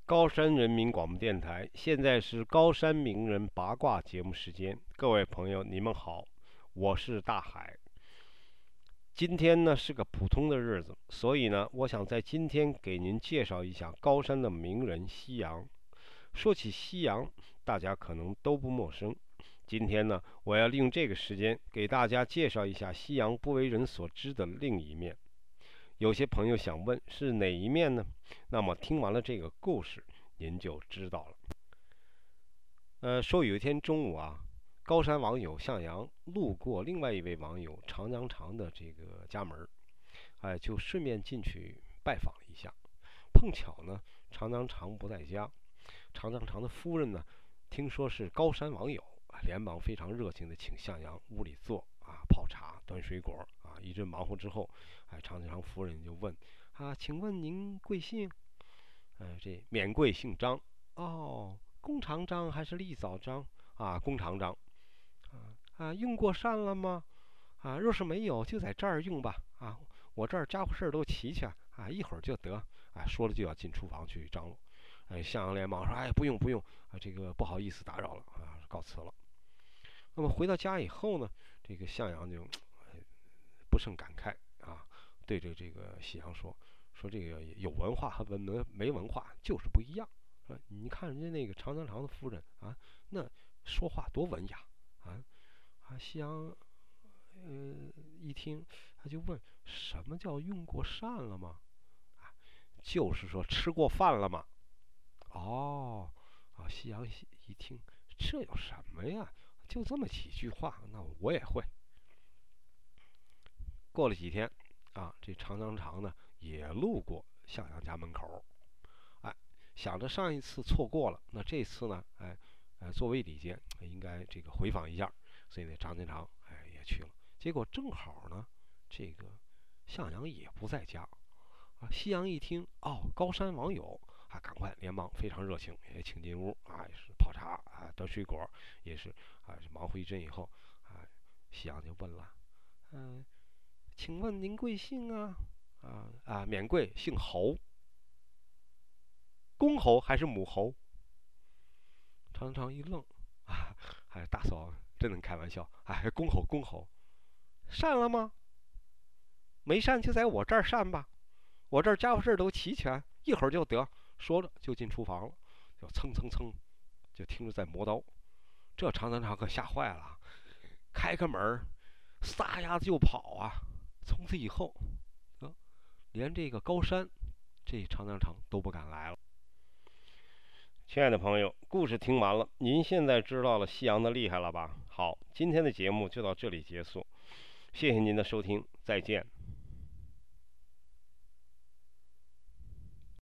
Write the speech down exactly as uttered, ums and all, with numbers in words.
高山人民广播电台，现在是高山名人八卦节目时间。各位朋友，你们好，我是大海。今天呢是个普通的日子，所以呢，我想在今天给您介绍一下高山的名人西洋。说起西洋，大家可能都不陌生。今天呢，我要利用这个时间给大家介绍一下西洋不为人所知的另一面。有些朋友想问是哪一面呢？那么听完了这个故事，您就知道了。呃，说有一天中午啊，高山网友向阳路过另外一位网友常常长的这个家门，哎，就顺便进去拜访一下。碰巧呢，常常长不在家，常常长的夫人呢，听说是高山网友，连忙非常热情的请向阳屋里坐啊，泡茶、端水果啊。一阵忙活之后，哎，常常长夫人就问啊，请问您贵姓？哎，这免贵姓张。哦，弓长张还是立早张？啊，弓长张。啊啊，用过膳了吗？啊，若是没有，就在这儿用吧。啊，我这儿家伙事儿都齐全啊，一会儿就得。哎，说了就要进厨房去张罗。哎，向阳连忙说：“哎，不用不用啊，这个不好意思打扰了啊，告辞了。”那么回到家以后呢，这个向阳就、哎、不胜感慨啊，对着这个西洋说：“说这个有文化和文没没文化就是不一样。啊，你看人家那个常长长的夫人啊，那说话多文雅啊啊！”西洋呃一听，他就问：“什么叫用过膳了吗？”啊，就是说吃过饭了吗？哦，啊，西洋一听，这有什么呀？就这么几句话，那我也会。过了几天，啊，这常长长呢也路过向阳家门口，哎，想着上一次错过了，那这次呢，哎，呃，作为礼节，应该这个回访一下，所以呢，常长长哎也去了。结果正好呢，这个向阳也不在家，啊，西洋一听，哦，高山网友啊，赶快连忙非常热情，也请进屋啊，也是泡茶啊，端水果，也是啊，忙活一阵以后啊，西洋就问了，嗯、呃，请问您贵姓啊？啊啊，免贵，姓侯，公侯还是母侯？常常一愣，啊，哎，大嫂真能开玩笑，哎，公侯公侯，善了吗？没善就在我这儿善吧。我这儿家伙事儿都齐全，一会儿就得。说着就进厨房了，就蹭蹭蹭，就听着在磨刀。这常常长可吓坏了，开开门，撒丫子就跑啊！从此以后，呃，连这个高山，这常常长都不敢来了。亲爱的朋友，故事听完了，您现在知道了西洋的厉害了吧？好，今天的节目就到这里结束，谢谢您的收听，再见。